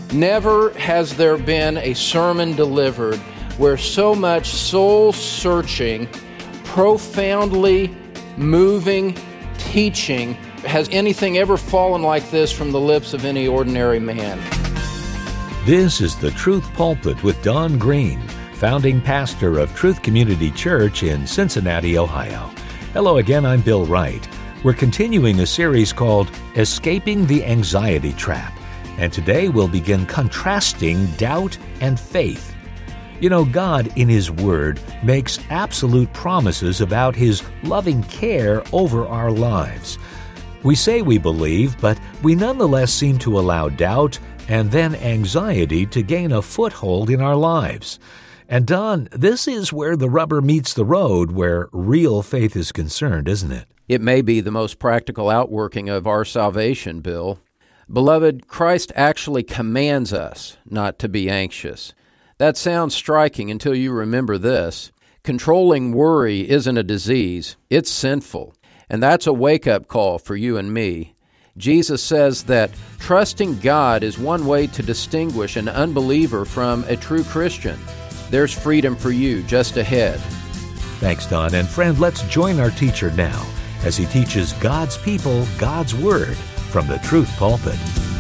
Never has there been a sermon delivered where so much soul-searching, profoundly moving teaching has anything ever fallen like this from the lips of any ordinary man. This is the Truth Pulpit with Don Green, founding pastor of Truth Community Church in Cincinnati, Ohio. Hello again, I'm Bill Wright. We're continuing a series called Escaping the Anxiety Trap, and today we'll begin contrasting doubt and faith. You know, God in His Word makes absolute promises about His loving care over our lives. We say we believe, but we nonetheless seem to allow doubt and then anxiety to gain a foothold in our lives. And Don, this is where the rubber meets the road, where real faith is concerned, isn't it? It may be the most practical outworking of our salvation, Bill. Beloved, Christ actually commands us not to be anxious. That sounds striking until you remember this. Controlling worry isn't a disease, it's sinful. And that's a wake-up call for you and me. Jesus says that trusting God is one way to distinguish an unbeliever from a true Christian. There's freedom for you just ahead. Thanks, Don. And friend, let's join our teacher now as he teaches God's people God's Word from the Truth Pulpit.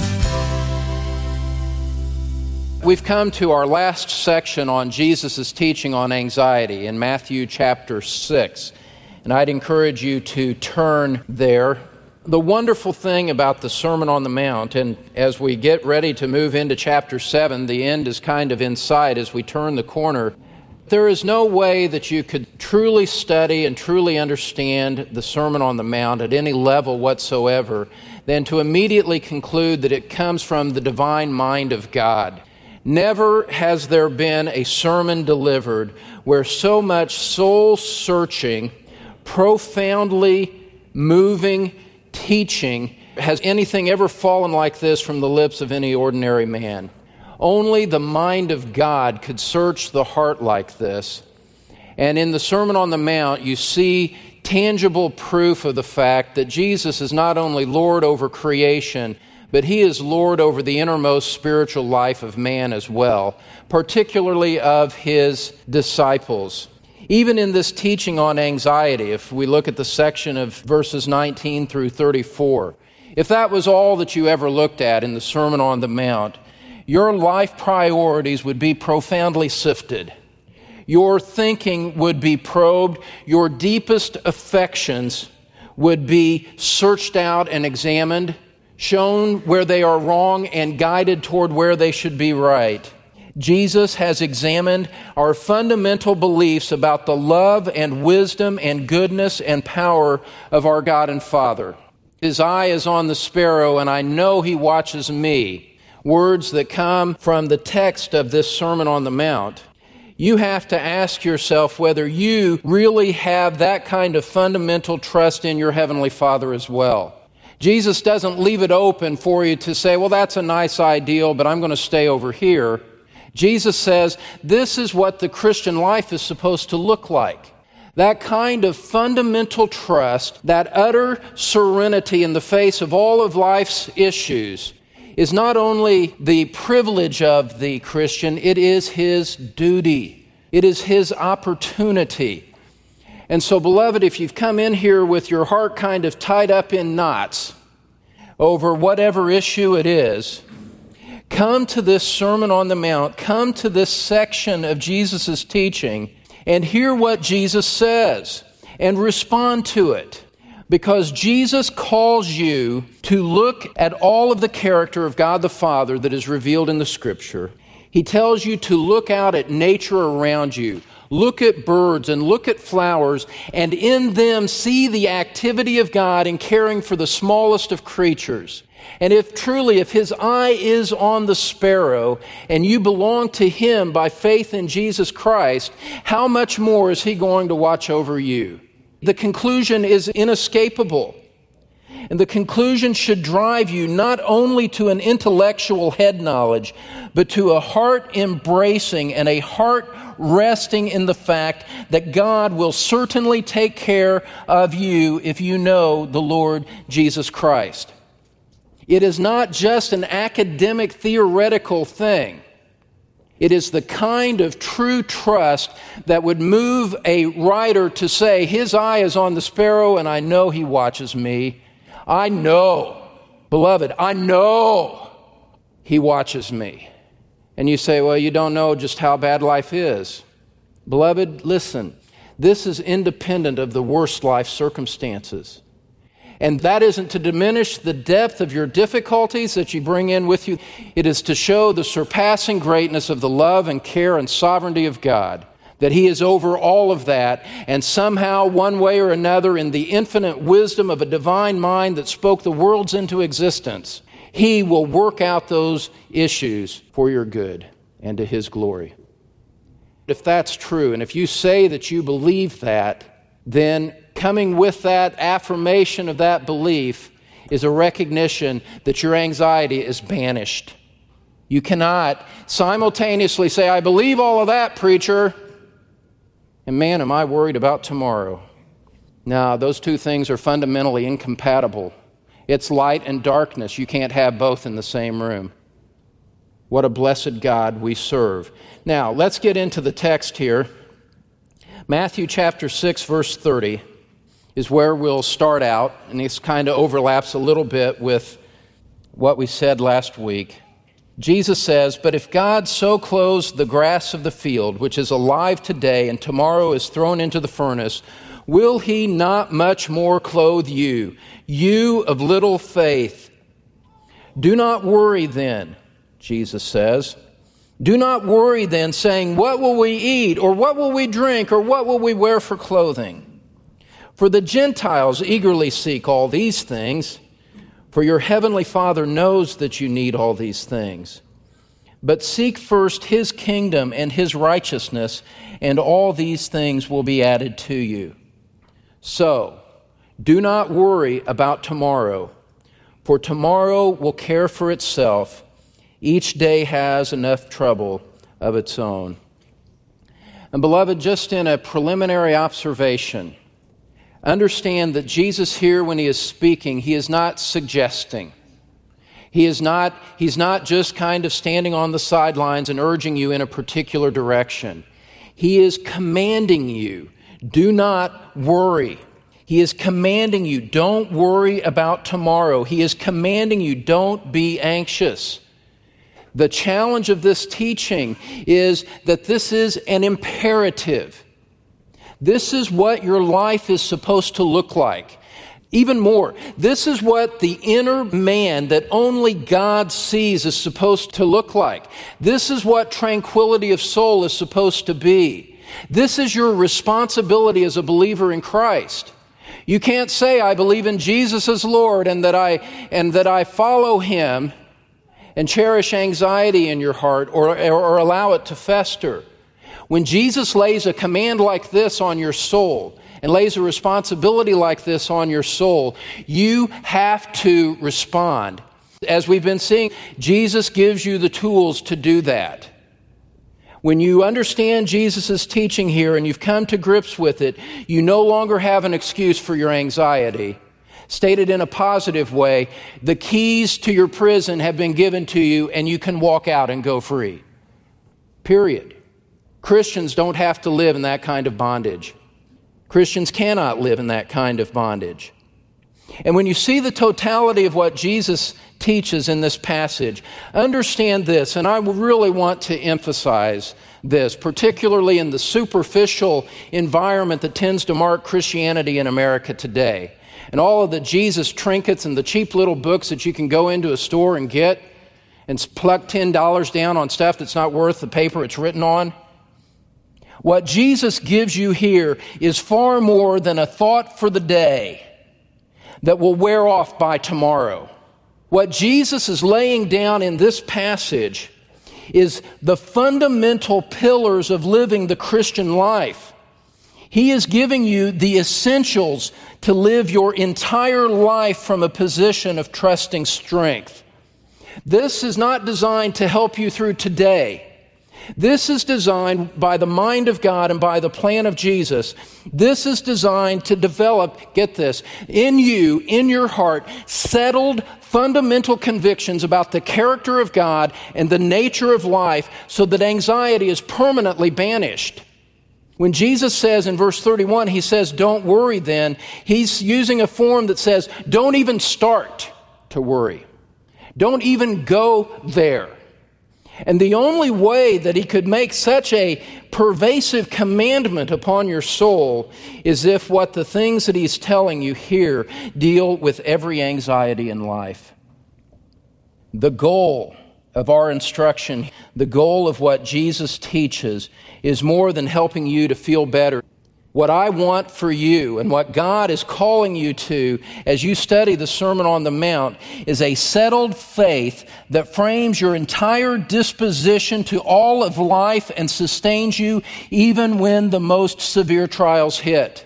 We've come to our last section on Jesus' teaching on anxiety in Matthew chapter 6. And I'd encourage you to turn there. The wonderful thing about the Sermon on the Mount, and as we get ready to move into chapter 7, the end is kind of in sight as we turn the corner. There is no way that you could truly study and truly understand the Sermon on the Mount at any level whatsoever than to immediately conclude that it comes from the divine mind of God. Never has there been a sermon delivered where so much soul-searching, profoundly moving teaching has anything ever fallen like this from the lips of any ordinary man. Only the mind of God could search the heart like this. And in the Sermon on the Mount, you see tangible proof of the fact that Jesus is not only Lord over creation, but He is Lord over the innermost spiritual life of man as well, particularly of His disciples. Even in this teaching on anxiety, if we look at the section of verses 19 through 34, if that was all that you ever looked at in the Sermon on the Mount, your life priorities would be profoundly sifted. Your thinking would be probed. Your deepest affections would be searched out and examined, shown where they are wrong and guided toward where they should be right. Jesus has examined our fundamental beliefs about the love and wisdom and goodness and power of our God and Father. His eye is on the sparrow, and I know He watches me. Words that come from the text of this Sermon on the Mount. You have to ask yourself whether you really have that kind of fundamental trust in your Heavenly Father as well. Jesus doesn't leave it open for you to say, well, that's a nice ideal, but I'm going to stay over here. Jesus says, this is what the Christian life is supposed to look like. That kind of fundamental trust, that utter serenity in the face of all of life's issues, is not only the privilege of the Christian, it is his duty. It is his opportunity. And so, beloved, if you've come in here with your heart kind of tied up in knots over whatever issue it is, come to this Sermon on the Mount, come to this section of Jesus' teaching, and hear what Jesus says, and respond to it. Because Jesus calls you to look at all of the character of God the Father that is revealed in the Scripture. He tells you to look out at nature around you. Look at birds and look at flowers, and in them see the activity of God in caring for the smallest of creatures. And if His eye is on the sparrow, and you belong to Him by faith in Jesus Christ, how much more is He going to watch over you? The conclusion is inescapable. And the conclusion should drive you not only to an intellectual head knowledge, but to a heart embracing and a heart resting in the fact that God will certainly take care of you if you know the Lord Jesus Christ. It is not just an academic, theoretical thing. It is the kind of true trust that would move a writer to say, his eye is on the sparrow, and I know he watches me. I know, beloved, I know he watches me. And you say, well, you don't know just how bad life is. Beloved, listen, this is independent of the worst life circumstances. And that isn't to diminish the depth of your difficulties that you bring in with you. It is to show the surpassing greatness of the love and care and sovereignty of God, that He is over all of that, and somehow, one way or another, in the infinite wisdom of a divine mind that spoke the worlds into existence, He will work out those issues for your good and to His glory. If that's true, and if you say that you believe that, then coming with that affirmation of that belief is a recognition that your anxiety is banished. You cannot simultaneously say, I believe all of that, preacher, and man, am I worried about tomorrow. No, those two things are fundamentally incompatible. It's light and darkness. You can't have both in the same room. What a blessed God we serve. Now, let's get into the text here. Matthew chapter 6, verse 30 is where we'll start out, and this kind of overlaps a little bit with what we said last week. Jesus says, but if God so clothes the grass of the field, which is alive today and tomorrow is thrown into the furnace, will He not much more clothe you, you of little faith? Do not worry then, Jesus says. Do not worry then, saying, what will we eat, or what will we drink, or what will we wear for clothing? For the Gentiles eagerly seek all these things, for your heavenly Father knows that you need all these things. But seek first His kingdom and His righteousness, and all these things will be added to you. So, do not worry about tomorrow, for tomorrow will care for itself. Each day has enough trouble of its own. And beloved, just in a preliminary observation, understand that Jesus here, when He is speaking, He is not suggesting. He's not just kind of standing on the sidelines and urging you in a particular direction. He is commanding you, do not worry. He is commanding you, don't worry about tomorrow. He is commanding you, don't be anxious. The challenge of this teaching is that this is an imperative. This is what your life is supposed to look like. Even more, this is what the inner man that only God sees is supposed to look like. This is what tranquility of soul is supposed to be. This is your responsibility as a believer in Christ. You can't say, I believe in Jesus as Lord and that I follow Him, and cherish anxiety in your heart or allow it to fester. When Jesus lays a command like this on your soul and lays a responsibility like this on your soul, you have to respond. As we've been seeing, Jesus gives you the tools to do that. When you understand Jesus' teaching here and you've come to grips with it, you no longer have an excuse for your anxiety. Stated in a positive way, the keys to your prison have been given to you and you can walk out and go free. Period. Christians don't have to live in that kind of bondage. Christians cannot live in that kind of bondage. And when you see the totality of what Jesus teaches in this passage, understand this, and I really want to emphasize this, particularly in the superficial environment that tends to mark Christianity in America today. And all of the Jesus trinkets and the cheap little books that you can go into a store and get and pluck $10 down on stuff that's not worth the paper it's written on. What Jesus gives you here is far more than a thought for the day that will wear off by tomorrow. What Jesus is laying down in this passage is the fundamental pillars of living the Christian life. He is giving you the essentials to live your entire life from a position of trusting strength. This is not designed to help you through today. This is designed by the mind of God and by the plan of Jesus. This is designed to develop, get this, in you, in your heart, settled fundamental convictions about the character of God and the nature of life so that anxiety is permanently banished. When Jesus says in verse 31, he says, don't worry then, he's using a form that says, don't even start to worry. Don't even go there. And the only way that he could make such a pervasive commandment upon your soul is if what the things that he's telling you here deal with every anxiety in life. The goal of our instruction, the goal of what Jesus teaches, is more than helping you to feel better. What I want for you and what God is calling you to as you study the Sermon on the Mount is a settled faith that frames your entire disposition to all of life and sustains you even when the most severe trials hit.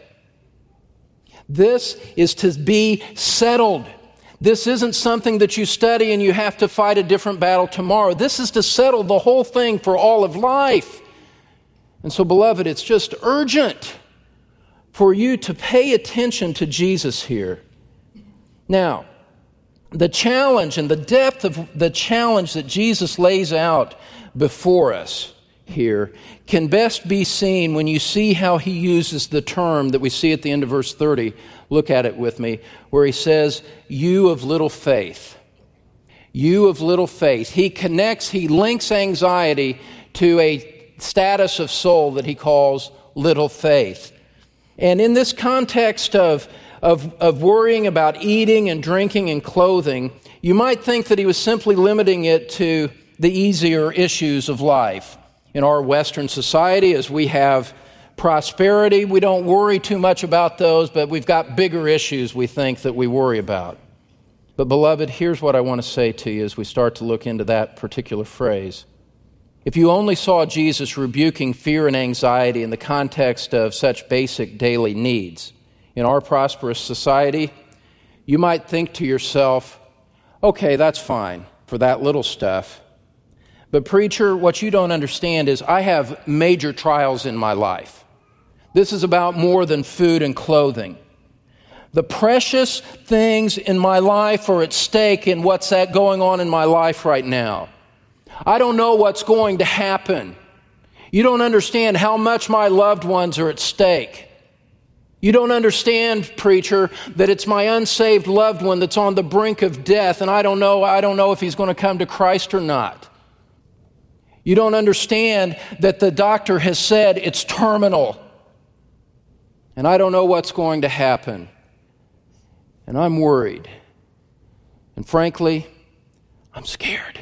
This is to be settled. This isn't something that you study and you have to fight a different battle tomorrow. This is to settle the whole thing for all of life. And so, beloved, it's just urgent for you to pay attention to Jesus here. Now, the challenge and the depth of the challenge that Jesus lays out before us here can best be seen when you see how he uses the term that we see at the end of verse 30. Look at it with me, where he says, you of little faith. You of little faith. He links anxiety to a status of soul that he calls little faith. And in this context of worrying about eating and drinking and clothing, you might think that he was simply limiting it to the easier issues of life. In our Western society, as we have prosperity, we don't worry too much about those, but we've got bigger issues we think that we worry about. But beloved, here's what I want to say to you as we start to look into that particular phrase. If you only saw Jesus rebuking fear and anxiety in the context of such basic daily needs in our prosperous society, you might think to yourself, okay, that's fine for that little stuff. But preacher, what you don't understand is I have major trials in my life. This is about more than food and clothing. The precious things in my life are at stake in what's going on in my life right now. I don't know what's going to happen. You don't understand how much my loved ones are at stake. You don't understand, preacher, that it's my unsaved loved one that's on the brink of death, and I don't know if he's going to come to Christ or not. You don't understand that the doctor has said it's terminal, and I don't know what's going to happen. And I'm worried. And frankly, I'm scared.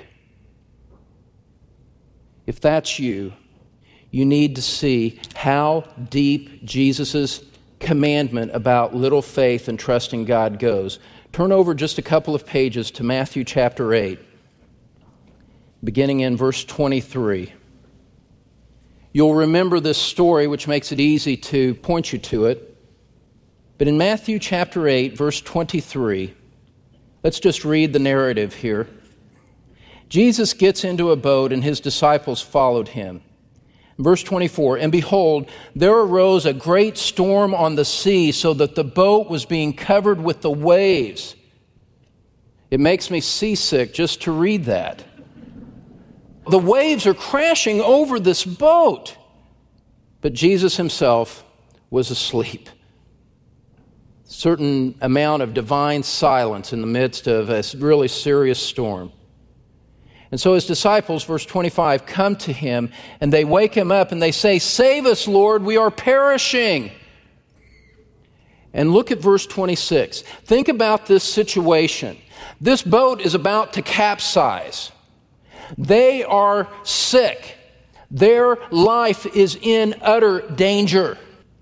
If that's you, you need to see how deep Jesus' commandment about little faith and trusting God goes. Turn over just a couple of pages to Matthew chapter 8, beginning in verse 23. You'll remember this story, which makes it easy to point you to it. But in Matthew chapter 8, verse 23, let's just read the narrative here. Jesus gets into a boat and his disciples followed him. Verse 24, and behold, there arose a great storm on the sea so that the boat was being covered with the waves. It makes me seasick just to read that. The waves are crashing over this boat. But Jesus himself was asleep. Certain amount of divine silence in the midst of a really serious storm. And so his disciples, verse 25, come to him and they wake him up and they say, "Save us, Lord, we are perishing." And look at verse 26. Think about this situation. This boat is about to capsize. They are sick. Their life is in utter danger.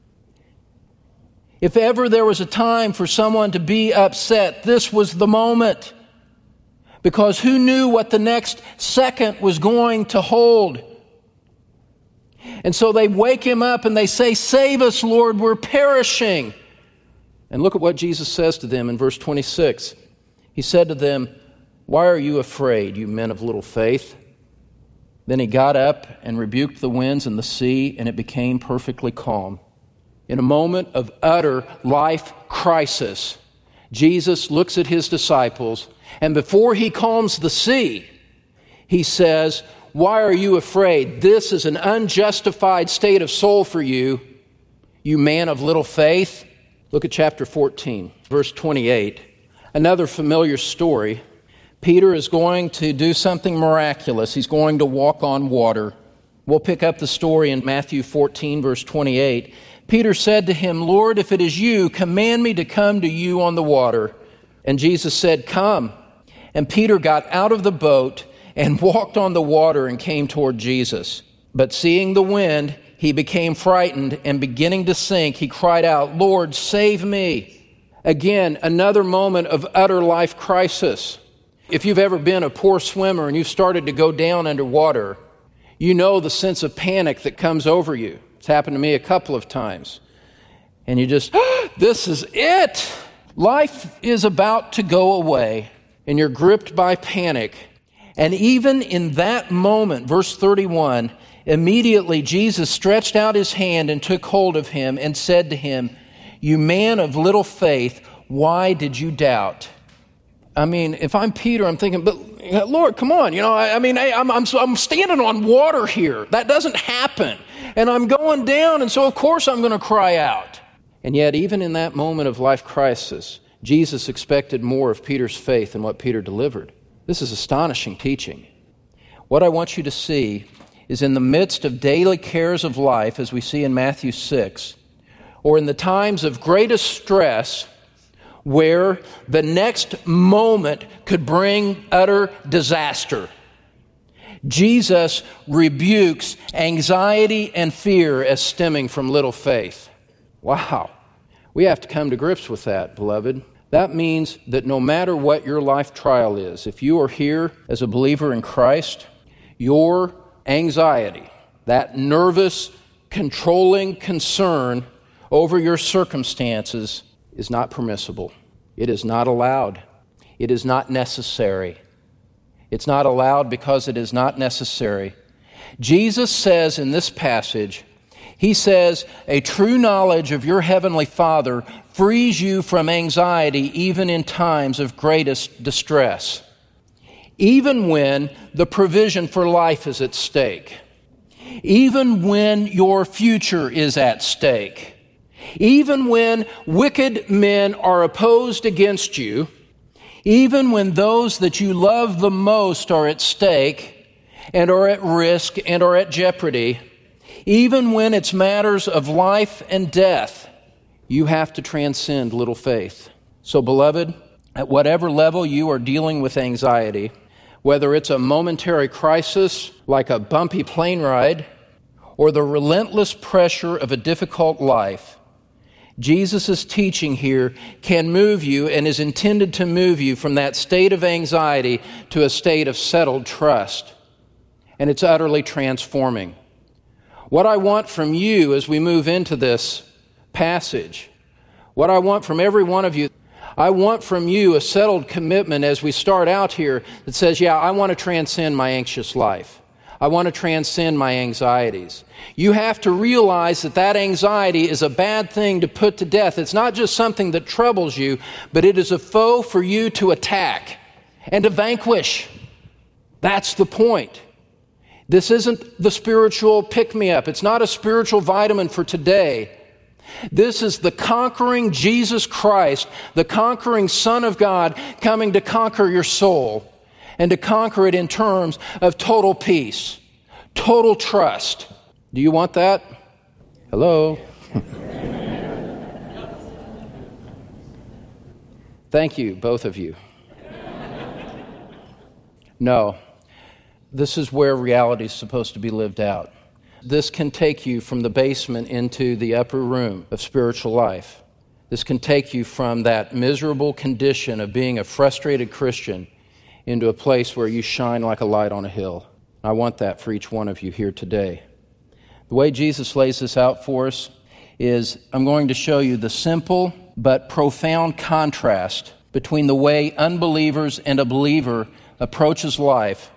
If ever there was a time for someone to be upset, this was the moment. Because who knew what the next second was going to hold? And so they wake him up and they say, "Save us, Lord, we're perishing." And look at what Jesus says to them in verse 26. He said to them, "Why are you afraid, you men of little faith?" Then he got up and rebuked the winds and the sea, and it became perfectly calm. In a moment of utter life crisis, Jesus looks at his disciples, and before he calms the sea, he says, "Why are you afraid? This is an unjustified state of soul for you, you man of little faith." Look at chapter 14, verse 28. Another familiar story. Peter is going to do something miraculous. He's going to walk on water. We'll pick up the story in Matthew 14, verse 28. Peter said to him, "Lord, if it is you, command me to come to you on the water." And Jesus said, "Come." And Peter got out of the boat and walked on the water and came toward Jesus. But seeing the wind, he became frightened, and beginning to sink, he cried out, "Lord, save me." Again, another moment of utter life crisis. If you've ever been a poor swimmer and you've started to go down underwater, you know the sense of panic that comes over you. It's happened to me a couple of times. And you just, this is it. Life is about to go away, and you're gripped by panic. And even in that moment, verse 31, immediately Jesus stretched out his hand and took hold of him and said to him, "You man of little faith, why did you doubt?" I mean, if I'm Peter, I'm thinking, but Lord, come on, I'm standing on water here. That doesn't happen. And I'm going down, and so of course I'm going to cry out. And yet, even in that moment of life crisis, Jesus expected more of Peter's faith than what Peter delivered. This is astonishing teaching. What I want you to see is in the midst of daily cares of life, as we see in Matthew 6, or in the times of greatest stress, where the next moment could bring utter disaster, Jesus rebukes anxiety and fear as stemming from little faith. Wow. We have to come to grips with that, beloved. That means that no matter what your life trial is, if you are here as a believer in Christ, your anxiety, that nervous, controlling concern over your circumstances, is not permissible. It is not allowed. It is not necessary. It's not allowed because it is not necessary. Jesus says in this passage, he says, a true knowledge of your heavenly Father frees you from anxiety even in times of greatest distress, even when the provision for life is at stake, even when your future is at stake, even when wicked men are opposed against you, even when those that you love the most are at stake and are at risk and are at jeopardy, even when it's matters of life and death, you have to transcend little faith. So, beloved, at whatever level you are dealing with anxiety, whether it's a momentary crisis like a bumpy plane ride or the relentless pressure of a difficult life, Jesus' teaching here can move you and is intended to move you from that state of anxiety to a state of settled trust. And it's utterly transforming. What I want from you as we move into this passage, what I want from every one of you, I want from you a settled commitment as we start out here that says, yeah, I want to transcend my anxious life. I want to transcend my anxieties. You have to realize that that anxiety is a bad thing to put to death. It's not just something that troubles you, but it is a foe for you to attack and to vanquish. That's the point. This isn't the spiritual pick-me-up. It's not a spiritual vitamin for today. This is the conquering Jesus Christ, the conquering Son of God, coming to conquer your soul and to conquer it in terms of total peace, total trust. Do you want that? Hello? Thank you, both of you. No. This is where reality is supposed to be lived out. This can take you from the basement into the upper room of spiritual life. This can take you from that miserable condition of being a frustrated Christian into a place where you shine like a light on a hill. I want that for each one of you here today. The way Jesus lays this out for us is I'm going to show you the simple but profound contrast between the way unbelievers and a believer approaches life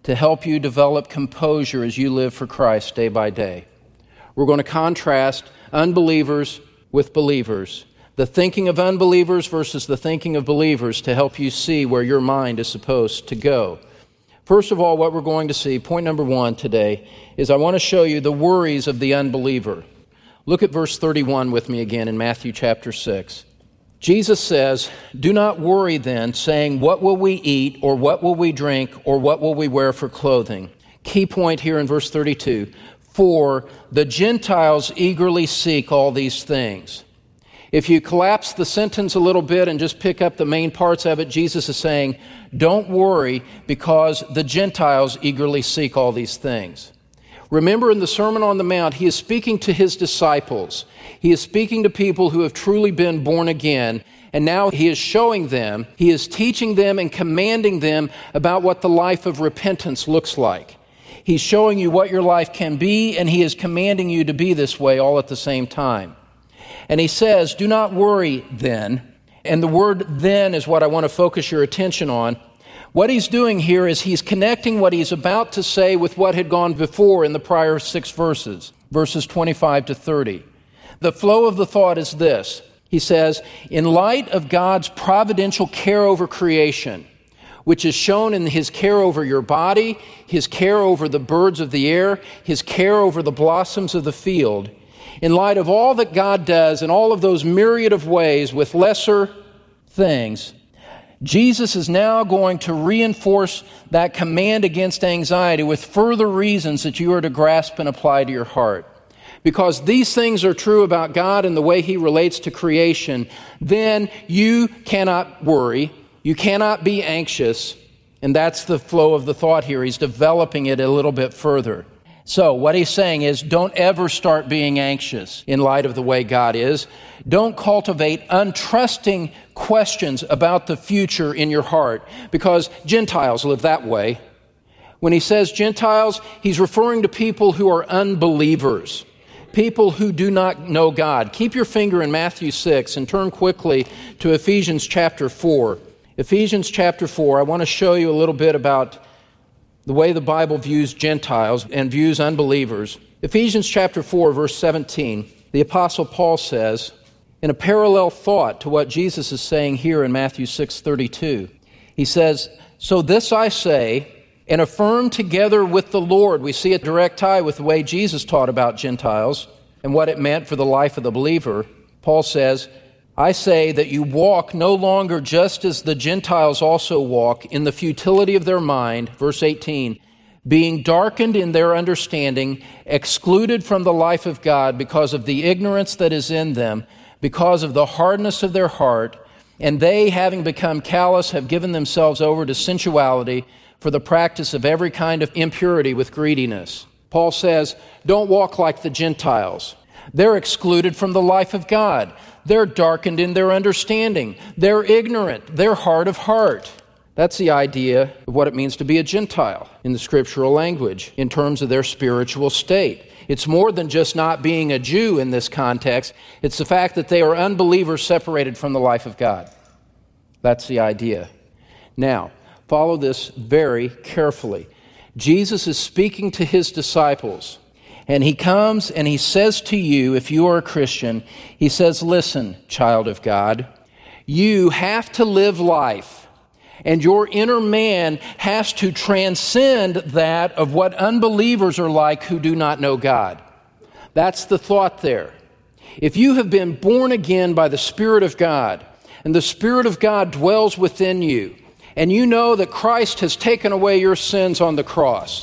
to help you develop composure as you live for Christ day by day. We're going to contrast unbelievers with believers, the thinking of unbelievers versus the thinking of believers, to help you see where your mind is supposed to go. First of all, what we're going to see, point number 1 today, is I want to show you the worries of the unbeliever. Look at verse 31 with me again in Matthew chapter 6. Jesus says, "Do not worry then, saying, 'What will we eat, or what will we drink, or what will we wear for clothing?'" Key point here in verse 32, "For the Gentiles eagerly seek all these things." If you collapse the sentence a little bit and just pick up the main parts of it, Jesus is saying, don't worry because the Gentiles eagerly seek all these things. Remember, in the Sermon on the Mount, he is speaking to his disciples. He is speaking to people who have truly been born again, and now he is showing them, he is teaching them and commanding them about what the life of repentance looks like. He's showing you what your life can be, and he is commanding you to be this way all at the same time. And he says, do not worry then. And the word then is what I want to focus your attention on. What he's doing here is he's connecting what he's about to say with what had gone before in the prior 6 verses, verses 25 to 30. The flow of the thought is this. He says, in light of God's providential care over creation, which is shown in his care over your body, his care over the birds of the air, his care over the blossoms of the field, in light of all that God does in all of those myriad of ways with lesser things, Jesus is now going to reinforce that command against anxiety with further reasons that you are to grasp and apply to your heart. Because these things are true about God and the way he relates to creation, then you cannot worry, you cannot be anxious, and that's the flow of the thought here. He's developing it a little bit further. So what he's saying is, don't ever start being anxious in light of the way God is. Don't cultivate untrusting questions about the future in your heart, because Gentiles live that way. When he says Gentiles, he's referring to people who are unbelievers, people who do not know God. Keep your finger in Matthew 6 and turn quickly to Ephesians chapter 4. Ephesians chapter 4, I want to show you a little bit about the way the Bible views Gentiles and views unbelievers. Ephesians chapter 4, verse 17, the Apostle Paul says, in a parallel thought to what Jesus is saying here in Matthew 6:32, he says, so this I say, and affirm together with the Lord. We see a direct tie with the way Jesus taught about Gentiles and what it meant for the life of the believer. Paul says, I say that you walk no longer just as the Gentiles also walk in the futility of their mind, verse 18, being darkened in their understanding, excluded from the life of God because of the ignorance that is in them, because of the hardness of their heart, and they, having become callous, have given themselves over to sensuality for the practice of every kind of impurity with greediness. Paul says, don't walk like the Gentiles. They're excluded from the life of God. They're darkened in their understanding. They're ignorant. They're hard of heart. That's the idea of what it means to be a Gentile in the scriptural language in terms of their spiritual state. It's more than just not being a Jew in this context. It's the fact that they are unbelievers separated from the life of God. That's the idea. Now, follow this very carefully. Jesus is speaking to his disciples. And he comes and he says to you, if you are a Christian, he says, listen, child of God, you have to live life, and your inner man has to transcend that of what unbelievers are like who do not know God. That's the thought there. If you have been born again by the Spirit of God, and the Spirit of God dwells within you, and you know that Christ has taken away your sins on the cross,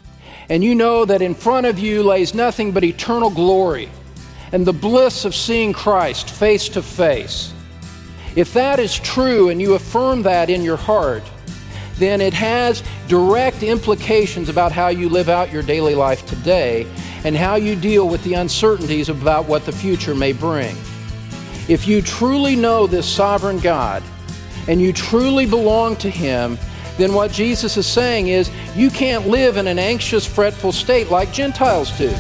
and you know that in front of you lays nothing but eternal glory and the bliss of seeing Christ face to face. If that is true and you affirm that in your heart, then it has direct implications about how you live out your daily life today and how you deal with the uncertainties about what the future may bring. If you truly know this sovereign God and you truly belong to him, then what Jesus is saying is, you can't live in an anxious, fretful state like Gentiles do.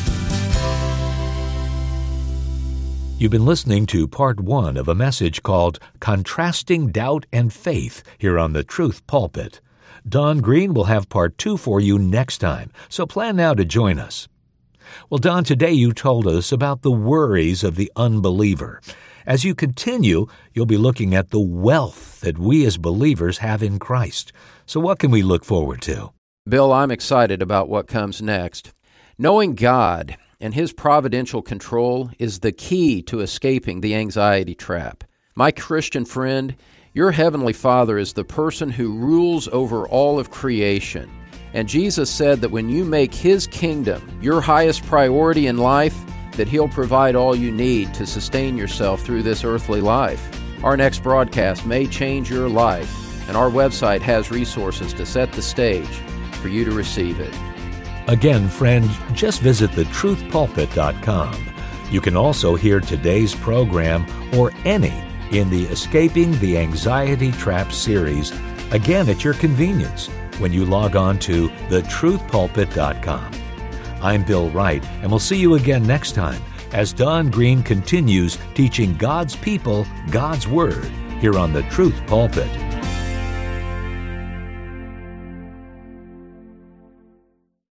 You've been listening to part 1 of a message called Contrasting Doubt and Faith here on the Truth Pulpit. Don Green will have part 2 for you next time, so plan now to join us. Well, Don, today you told us about the worries of the unbeliever. As you continue, you'll be looking at the wealth that we as believers have in Christ. So what can we look forward to? Bill, I'm excited about what comes next. Knowing God and His providential control is the key to escaping the anxiety trap. My Christian friend, your Heavenly Father is the person who rules over all of creation. And Jesus said that when you make His kingdom your highest priority in life, that He'll provide all you need to sustain yourself through this earthly life. Our next broadcast may change your life, and our website has resources to set the stage for you to receive it. Again, friend, just visit thetruthpulpit.com. You can also hear today's program or any in the Escaping the Anxiety Trap series, again at your convenience, when you log on to thetruthpulpit.com. I'm Bill Wright, and we'll see you again next time as Don Green continues teaching God's people God's Word here on the Truth Pulpit.